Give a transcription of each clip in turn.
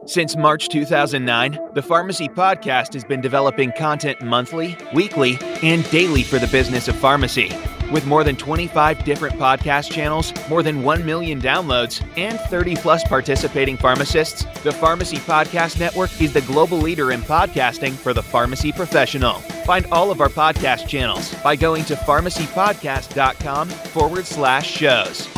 Since March 2009, the Pharmacy Podcast has been developing content monthly, weekly, and daily for the business of pharmacy. With more than 25 different podcast channels, more than 1 million downloads, and 30-plus participating pharmacists, the Pharmacy Podcast Network is the global leader in podcasting for the pharmacy professional. Find all of our podcast channels by going to pharmacypodcast.com/shows.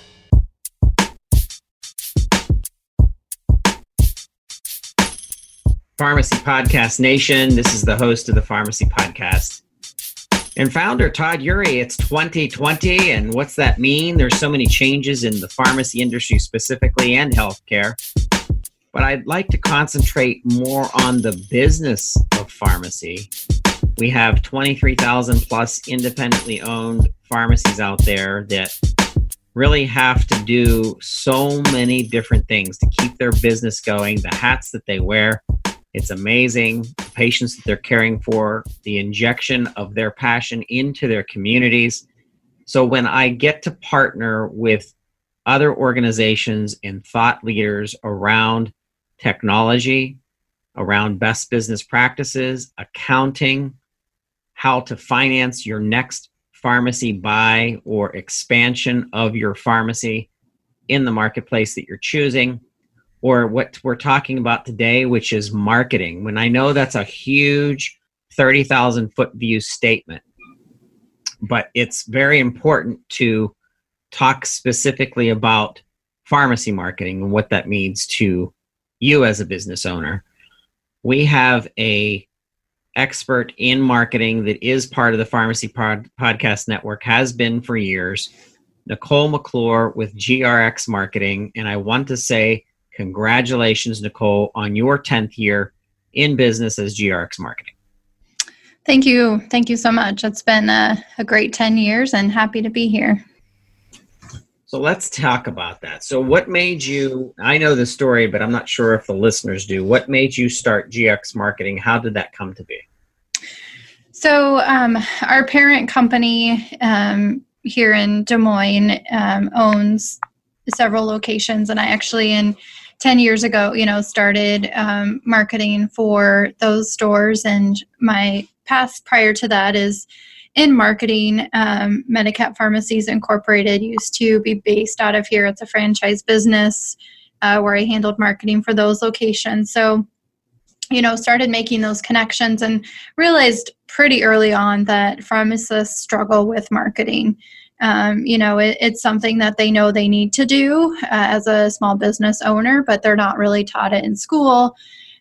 Pharmacy Podcast Nation. This is the host of the Pharmacy Podcast and founder, Todd Eury. It's 2020, and what's that mean? There's so many changes in the pharmacy industry specifically and healthcare, but I'd like to concentrate more on the business of pharmacy. We have 23,000 plus independently owned pharmacies out there that really have to do so many different things to keep their business going, the hats that they wear. It's amazing, the patients that they're caring for, the injection of their passion into their communities. So when I get to partner with other organizations and thought leaders around technology, around best business practices, accounting, how to finance your next pharmacy buy or expansion of your pharmacy in the marketplace that you're choosing, or what we're talking about today, which is marketing. When I know that's a huge 30,000 foot view statement, but it's very important to talk specifically about pharmacy marketing and what that means to you as a business owner. We have a expert in marketing that is part of the Pharmacy Podcast Network, has been for years, Nicole McClure with GRX Marketing. And I want to say, congratulations, Nicole, on your 10th year in business as GRX Marketing. Thank you. Thank you so much. It's been a great 10 years and happy to be here. So let's talk about that. So what made you, I know the story, but I'm not sure if the listeners do. What made you start GRX Marketing? How did that come to be? So our parent company here in Des Moines owns several locations, and I actually 10 years ago, started marketing for those stores. And my past prior to that is in marketing. Medicap Pharmacies Incorporated used to be based out of here. It's a franchise business where I handled marketing for those locations. So, started making those connections and realized pretty early on that pharmacists struggle with marketing. It's something that they know they need to do as a small business owner, but they're not really taught it in school.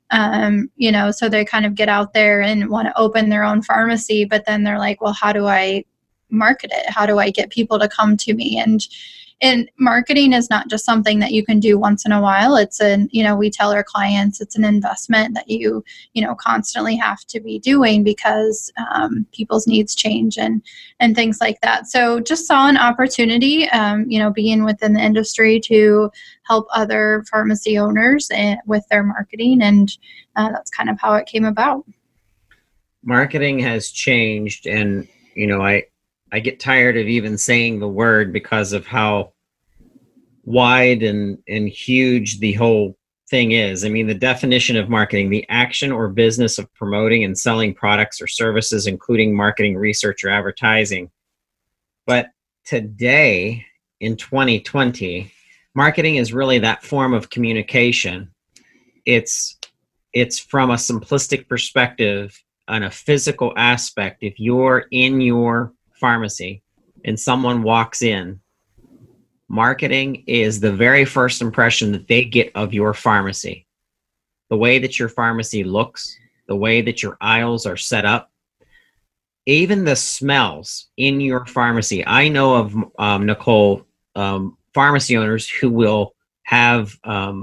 So they kind of get out there and want to open their own pharmacy, but then they're like, well, how do I market it? How do I get people to come to me? And marketing is not just something that you can do once in a while. It's we tell our clients it's an investment that you constantly have to be doing because people's needs change and things like that. So just saw an opportunity, being within the industry to help other pharmacy owners with their marketing. And that's kind of how it came about. Marketing has changed. And, I get tired of even saying the word because of how wide and huge the whole thing is. I mean, the definition of marketing, the action or business of promoting and selling products or services, including marketing, research, or advertising. But today, in 2020, marketing is really that form of communication. It's from a simplistic perspective on a physical aspect. If you're in your pharmacy and someone walks in, marketing is the very first impression that they get of your pharmacy. The way that your pharmacy looks, the way that your aisles are set up, even the smells in your pharmacy. I know of, Nicole, pharmacy owners who will have,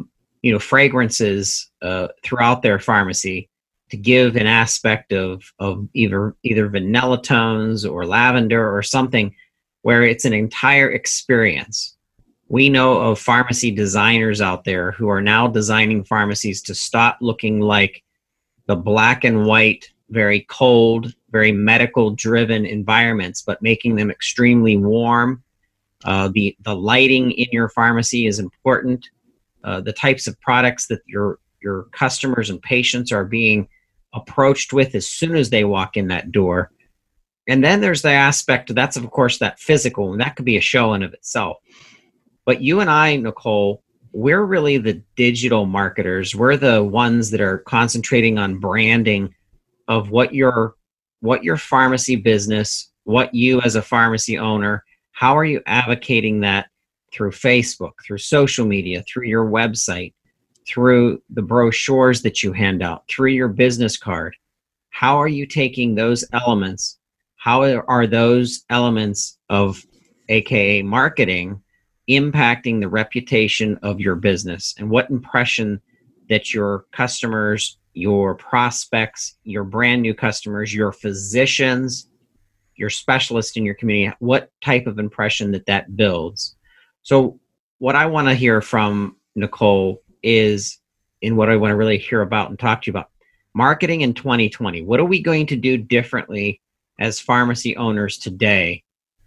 fragrances throughout their pharmacy to give an aspect of either vanilla tones or lavender or something where it's an entire experience. We know of pharmacy designers out there who are now designing pharmacies to stop looking like the black and white, very cold, very medical-driven environments, but making them extremely warm. The lighting in your pharmacy is important. The types of products that you're your customers and patients are being approached with as soon as they walk in that door. And then there's the aspect that's, of course, that physical, and that could be a show in of itself. But you and I, Nicole, we're really the digital marketers. We're the ones that are concentrating on branding of what your pharmacy business, what you as a pharmacy owner, how are you advocating that through Facebook, through social media, through your website, through the brochures that you hand out, through your business card? How are you taking those elements? How are those elements of AKA marketing impacting the reputation of your business, and what impression that your customers, your prospects, your brand new customers, your physicians, your specialists in your community, what type of impression that builds? So what I want to hear from Nicole is, and what I want to really hear about and talk to you about, marketing in 2020. What are we going to do differently as pharmacy owners today,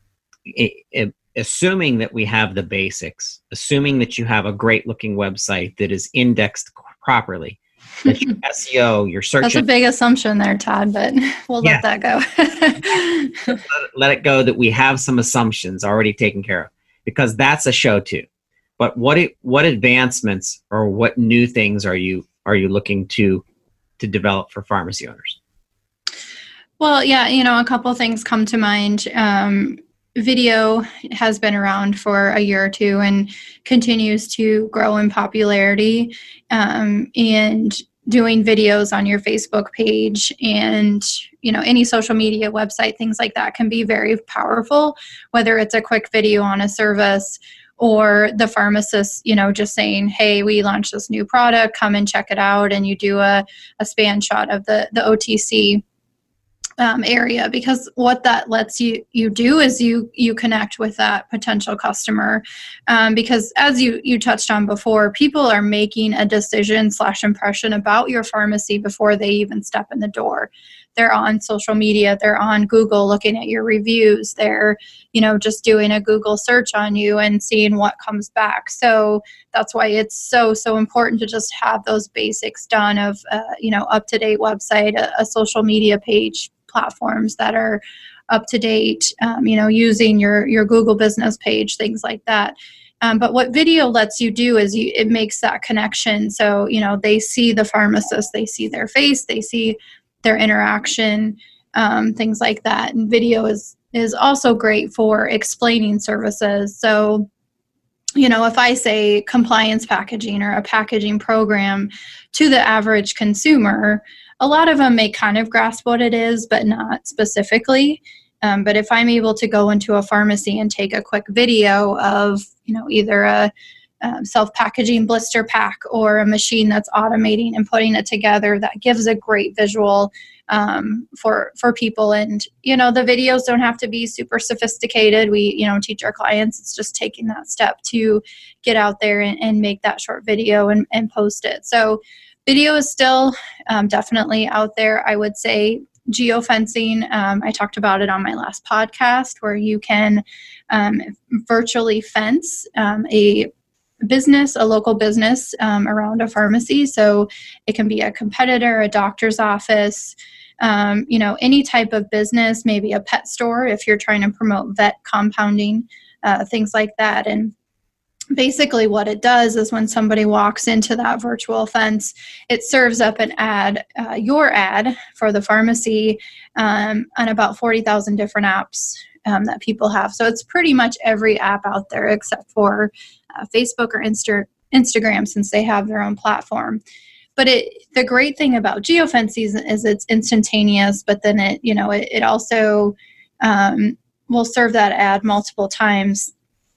assuming that we have the basics, assuming that you have a great looking website that is indexed properly, that your SEO, your search. That's a big assumption there, Todd, but we'll let that go. let it go that we have some assumptions already taken care of, because that's a show too. But what advancements or what new things are you looking to develop for pharmacy owners? Well, yeah, a couple things come to mind. Video has been around for a year or two and continues to grow in popularity. And doing videos on your Facebook page and, any social media website, things like that can be very powerful, whether it's a quick video on a service or the pharmacist, just saying, hey, we launched this new product, come and check it out. And you do a span shot of the OTC area, because what that lets you do is you connect with that potential customer, because as you touched on before, people are making a decision / impression about your pharmacy before they even step in the door. They're on social media, they're on Google looking at your reviews, they're just doing a Google search on you and seeing what comes back. So that's why it's so important to just have those basics done of up-to-date website, a social media page, platforms that are up to date, using your Google business page, things like that. But what video lets you do is it makes that connection. So, they see the pharmacist, they see their face, they see their interaction, things like that. And video is also great for explaining services. So, if I say compliance packaging or a packaging program to the average consumer, a lot of them may kind of grasp what it is, but not specifically. But if I'm able to go into a pharmacy and take a quick video of, either a self-packaging blister pack or a machine that's automating and putting it together, that gives a great visual for people. And, the videos don't have to be super sophisticated. We, teach our clients, it's just taking that step to get out there and make that short video and post it. So video is still definitely out there. I would say geofencing, I talked about it on my last podcast, where you can virtually fence a local business around a pharmacy. So it can be a competitor, a doctor's office, any type of business, maybe a pet store if you're trying to promote vet compounding, things like that. And basically what it does is when somebody walks into that virtual fence, it serves up an ad, your ad for the pharmacy on about 40,000 different apps that people have. So it's pretty much every app out there except for Facebook or Instagram, since they have their own platform. But the great thing about geofencing is it's instantaneous, but then it also will serve that ad multiple times,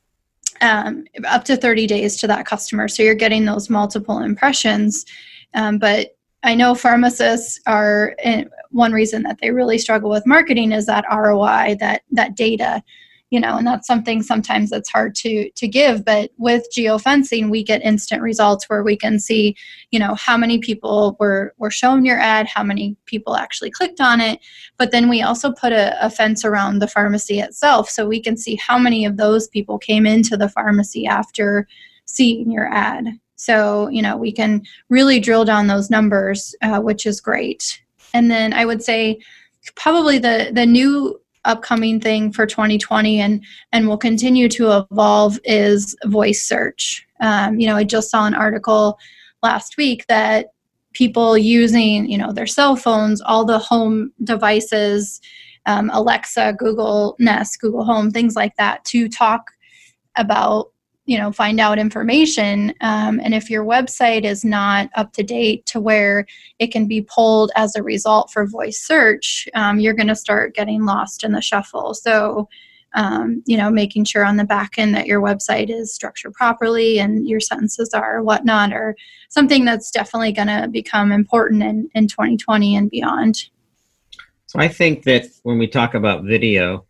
up to 30 days to that customer. So you're getting those multiple impressions. But I know pharmacists are, one reason that they really struggle with marketing is that ROI, that data, and that's something sometimes that's hard to give. But with geofencing, we get instant results where we can see, how many people were shown your ad, how many people actually clicked on it. But then we also put a fence around the pharmacy itself, so we can see how many of those people came into the pharmacy after seeing your ad. So, we can really drill down those numbers, which is great. And then I would say probably the new upcoming thing for 2020 and will continue to evolve is voice search. I just saw an article last week that people using, their cell phones, all the home devices, Alexa, Google Nest, Google Home, things like that, to talk about, find out information. And if your website is not up to date to where it can be pulled as a result for voice search, you're going to start getting lost in the shuffle. So, making sure on the back end that your website is structured properly and your sentences are whatnot, are something that's definitely going to become important in 2020 and beyond. So I think that when we talk about video,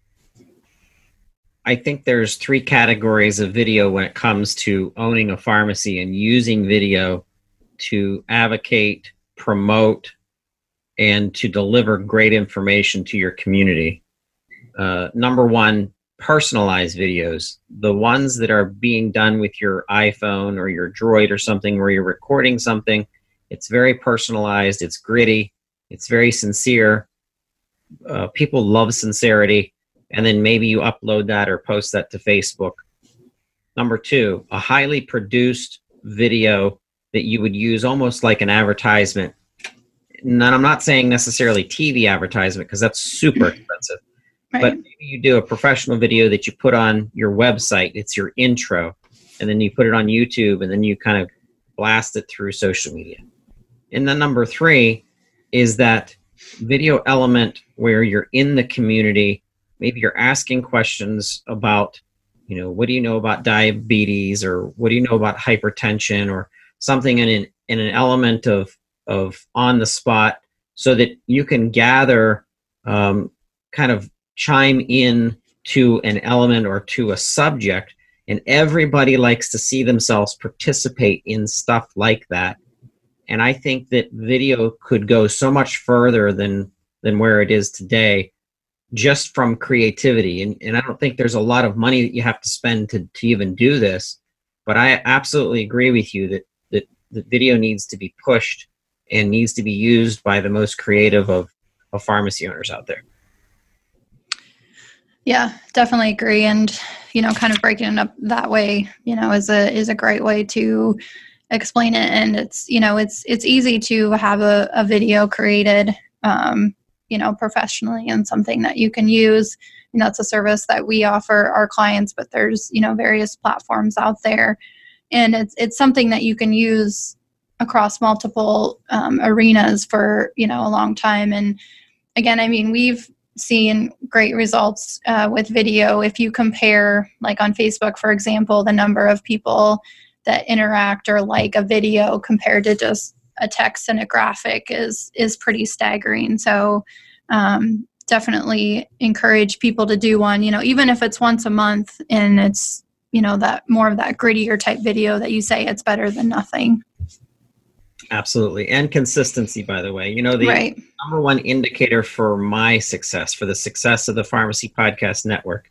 I think there's 3 categories of video when it comes to owning a pharmacy and using video to advocate, promote, and to deliver great information to your community. Number 1, personalized videos. The ones that are being done with your iPhone or your Droid or something where you're recording something. It's very personalized. It's gritty. It's very sincere. People love sincerity. And then maybe you upload that or post that to Facebook. Number 2, a highly produced video that you would use almost like an advertisement. And I'm not saying necessarily TV advertisement because that's super expensive. Right. But maybe you do a professional video that you put on your website. It's your intro. And then you put it on YouTube and then you kind of blast it through social media. And then number 3 is that video element where you're in the community. Maybe you're asking questions about, what do you know about diabetes, or what do you know about hypertension, or something in an element of on the spot, so that you can gather, kind of chime in to an element or to a subject. And everybody likes to see themselves participate in stuff like that. And I think that video could go so much further than where it is today, just from creativity. And I don't think there's a lot of money that you have to spend to even do this. But I absolutely agree with you that the video needs to be pushed and needs to be used by the most creative of pharmacy owners out there. Yeah, definitely agree. And, kind of breaking it up that way, is a great way to explain it. And it's, it's easy to have a video created, professionally, and something that you can use. It's a service that we offer our clients, but there's, various platforms out there, and it's something that you can use across multiple arenas for, a long time. And again, we've seen great results with video. If you compare, like on Facebook, for example, the number of people that interact or like a video compared to just a text and a graphic is pretty staggering. So definitely encourage people to do one, even if it's once a month and it's, that more of that grittier type video that you say it's better than nothing. Absolutely. And consistency, by the way. The right. number 1 indicator for my success, for the success of the Pharmacy Podcast Network,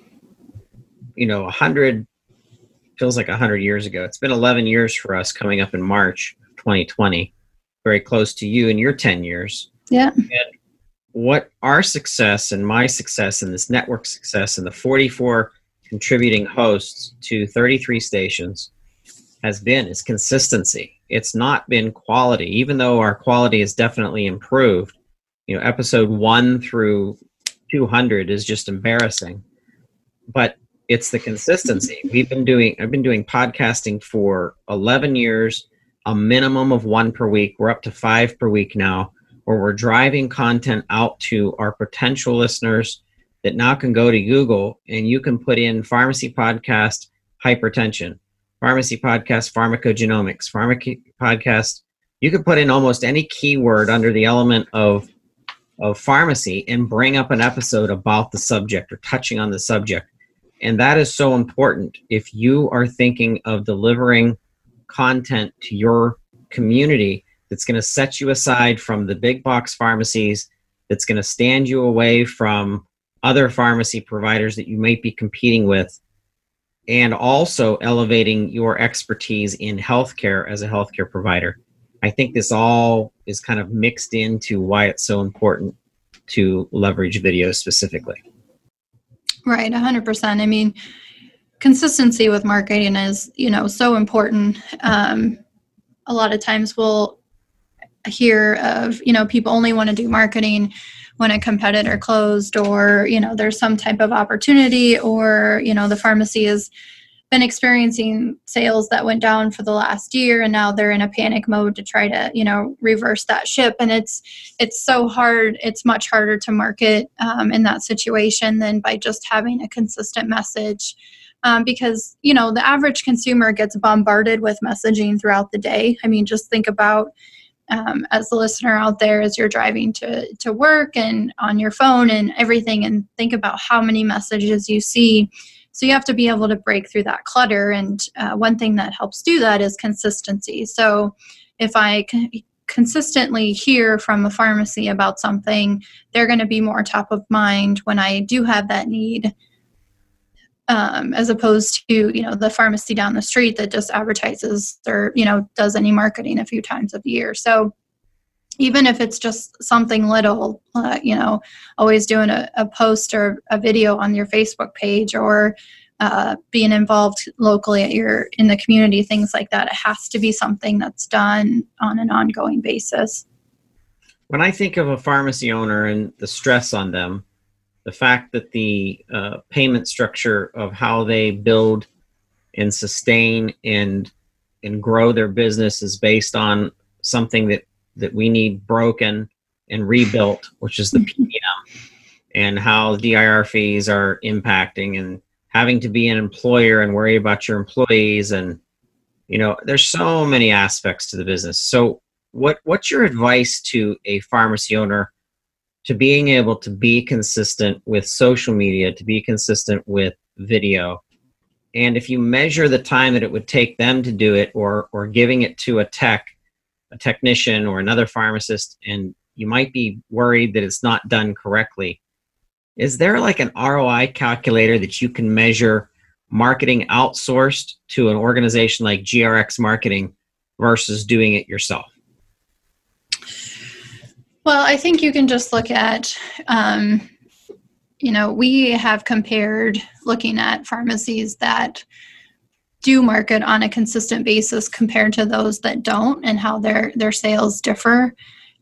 100 feels like 100 years ago. It's been 11 years for us, coming up in March 2020, very close to you and your 10 years. Yeah. And what our success and my success and this network success and the 44 contributing hosts to 33 stations has been is consistency. It's not been quality, even though our quality has definitely improved. Episode 1 through 200 is just embarrassing, but it's the consistency. I've been doing podcasting for 11 years, a minimum of 1 per week. We're up to 5 per week now, where we're driving content out to our potential listeners that now can go to Google and you can put in Pharmacy Podcast Hypertension, Pharmacy Podcast Pharmacogenomics, Pharmacy Podcast. You could put in almost any keyword under the element of pharmacy and bring up an episode about the subject or touching on the subject. And that is so important. If you are thinking of delivering content to your community that's going to set you aside from the big box pharmacies, that's going to stand you away from other pharmacy providers that you might be competing with, and also elevating your expertise in healthcare as a healthcare provider. I think this all is kind of mixed into why it's so important to leverage video specifically. Right, 100%. I mean, consistency with marketing is, so important. A lot of times we'll hear of, people only want to do marketing when a competitor closed, or, there's some type of opportunity, or, the pharmacy has been experiencing sales that went down for the last year, and now they're in a panic mode to try to, reverse that ship. And it's so hard. It's much harder to market in that situation than by just having a consistent message. Because, the average consumer gets bombarded with messaging throughout the day. I mean, just think about, as the listener out there, as you're driving to work and on your phone and everything, and think about how many messages you see. So you have to be able to break through that clutter. And one thing that helps do that is consistency. So if I consistently hear from a pharmacy about something, they're going to be more top of mind when I do have that need, as opposed to, the pharmacy down the street that just advertises or, does any marketing a few times a year. So even if it's just something little, always doing a post or a video on your Facebook page, or being involved locally in the community, things like that, it has to be something that's done on an ongoing basis. When I think of a pharmacy owner and the stress on them, the fact that the payment structure of how they build and sustain and grow their business is based on something that we need broken and rebuilt, which is the PBM, and how DIR fees are impacting, and having to be an employer and worry about your employees. And, there's so many aspects to the business. So what's your advice to a pharmacy owner to being able to be consistent with social media, to be consistent with video? And if you measure the time that it would take them to do it, or giving it to a technician or another pharmacist, and you might be worried that it's not done correctly, is there like an ROI calculator that you can measure marketing outsourced to an organization like GRX Marketing versus doing it yourself? Well, I think you can just look at, we have compared looking at pharmacies that do market on a consistent basis compared to those that don't, and how their sales differ.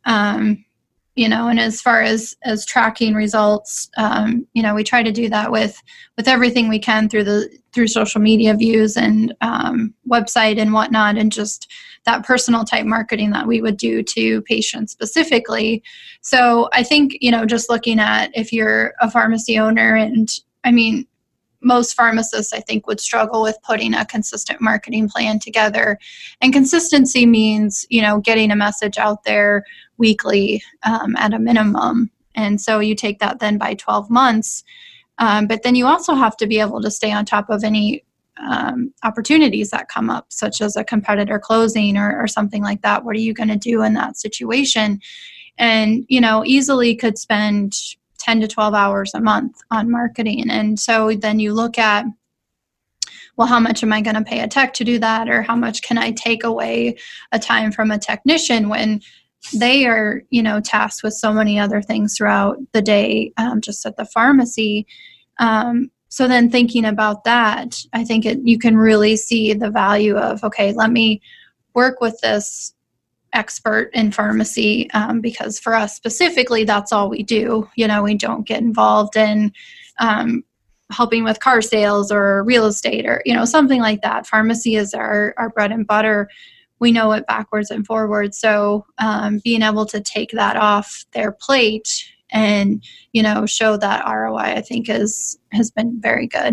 And as far as tracking results, we try to do that with everything we can through social media views and website and whatnot, and just that personal type marketing that we would do to patients specifically. So I think, just looking at if you're a pharmacy owner, and I mean, most pharmacists, I think, would struggle with putting a consistent marketing plan together. And consistency means, getting a message out there weekly at a minimum. And so you take that then by 12 months. But then you also have to be able to stay on top of any opportunities that come up, such as a competitor closing or something like that. What are you going to do in that situation? And, easily could spend 10 to 12 hours a month on marketing. And so then you look at, well, how much am I going to pay a tech to do that? Or how much can I take away a time from a technician when they are, tasked with so many other things throughout the day, just at the pharmacy. So then thinking about that, I think you can really see the value of, okay, let me work with this expert in pharmacy, because for us specifically, that's all we do. We don't get involved in helping with car sales or real estate or, something like that. Pharmacy is our bread and butter. We know it backwards and forwards. So being able to take that off their plate and, show that ROI, I think has been very good.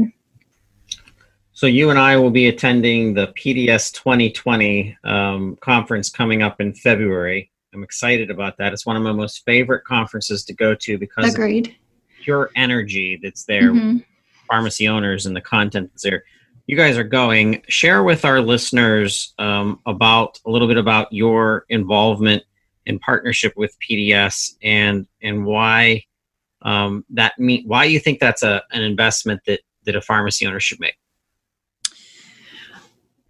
So you and I will be attending the PDS 2020 conference coming up in February. I'm excited about that. It's one of my most favorite conferences to go to because Agreed. of pure energy that's there, pharmacy owners and the content that's there. You guys are going. Share with our listeners about a little bit about your involvement in partnership with PDS and why why you think that's an investment that a pharmacy owner should make.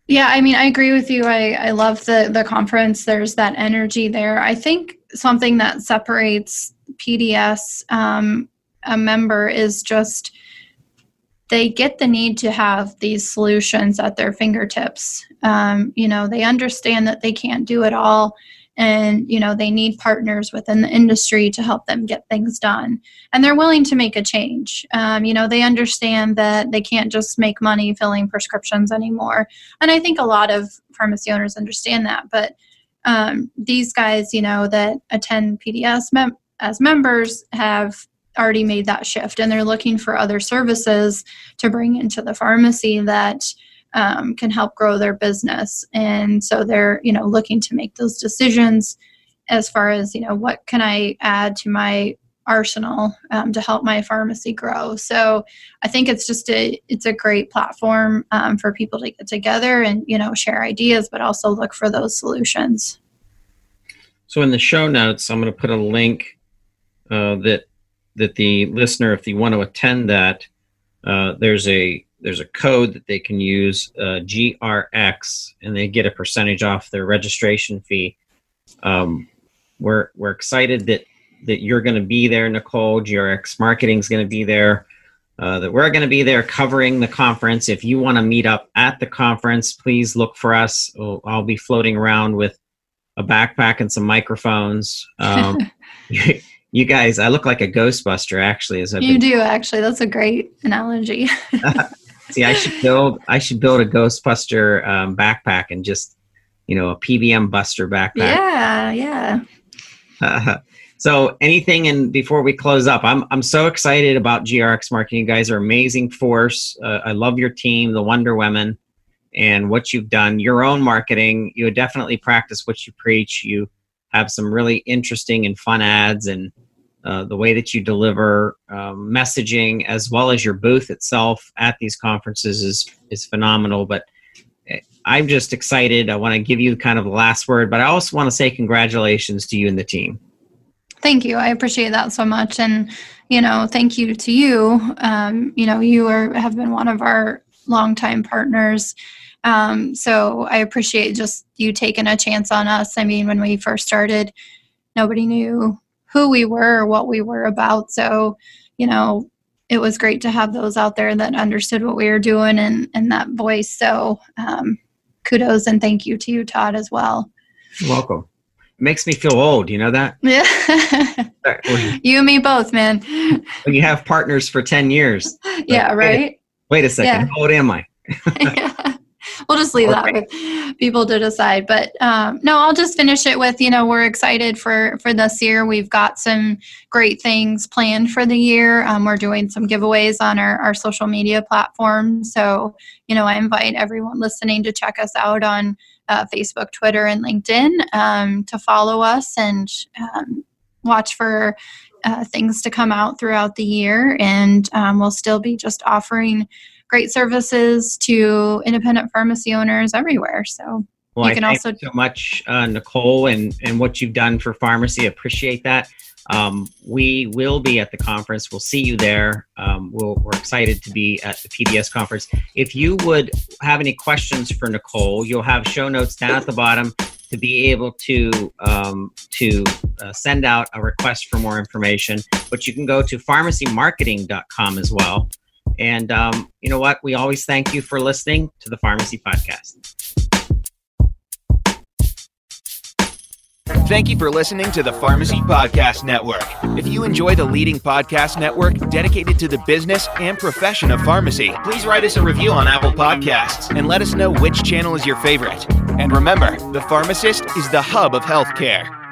Yeah, I mean, I agree with you. I love the conference. There's that energy there. I think something that separates PDS, a member, is just they get the need to have these solutions at their fingertips. They understand that they can't do it all, and they need partners within the industry to help them get things done, and they're willing to make a change. They understand that they can't just make money filling prescriptions anymore, and I think a lot of pharmacy owners understand that. But these guys that attend PDS as members have already made that shift, and they're looking for other services to bring into the pharmacy that can help grow their business. And so they're, looking to make those decisions as far as, what can I add to my arsenal to help my pharmacy grow. So I think it's just it's a great platform for people to get together and, share ideas, but also look for those solutions. So in the show notes, I'm going to put a link that the listener, if they want to attend that, there's a code that they can use, GRX, and they get a percentage off their registration fee. We're excited that you're going to be there, Nicole. GRX Marketing is going to be there, that we're going to be there covering the conference. If you want to meet up at the conference, please look for us. I'll be floating around with a backpack and some microphones. You guys, I look like a Ghostbuster, actually. You do, actually. That's a great analogy. See, I should build a Ghostbuster backpack and just, a PBM Buster backpack. Yeah. So anything, and before we close up, I'm so excited about GRX Marketing. You guys are amazing force. I love your team, the Wonder Women, and what you've done. Your own marketing, you definitely practice what you preach. You have some really interesting and fun ads, and the way that you deliver messaging, as well as your booth itself at these conferences is phenomenal. But I'm just excited. I want to give you kind of the last word, but I also want to say congratulations to you and the team. Thank you. I appreciate that so much. And, thank you to you. You have been one of our longtime partners. So I appreciate just you taking a chance on us. I mean, when we first started, nobody knew who we were or what we were about. So, it was great to have those out there that understood what we were doing and that voice. So kudos and thank you to you, Todd, as well. You're welcome. It makes me feel old. You know that? Yeah. You and me both, man. When you have partners for 10 years. Yeah, right? Wait a second. Yeah. How old am I? Yeah. We'll just leave that with people to decide. But no, I'll just finish it with, we're excited for this year. We've got some great things planned for the year. We're doing some giveaways on our social media platforms. So, I invite everyone listening to check us out on Facebook, Twitter, and LinkedIn to follow us and watch for things to come out throughout the year. And we'll still be just offering great services to independent pharmacy owners everywhere. So you can also thank you so much, Nicole, and what you've done for pharmacy. I appreciate that. We will be at the conference. We'll see you there. We're excited to be at the PDS conference. If you would have any questions for Nicole, you'll have show notes down at the bottom to be able to send out a request for more information. But you can go to pharmacymarketing.com as well. And you know what? We always thank you for listening to the Pharmacy Podcast. Thank you for listening to the Pharmacy Podcast Network. If you enjoy the leading podcast network dedicated to the business and profession of pharmacy, please write us a review on Apple Podcasts and let us know which channel is your favorite. And remember, the pharmacist is the hub of healthcare.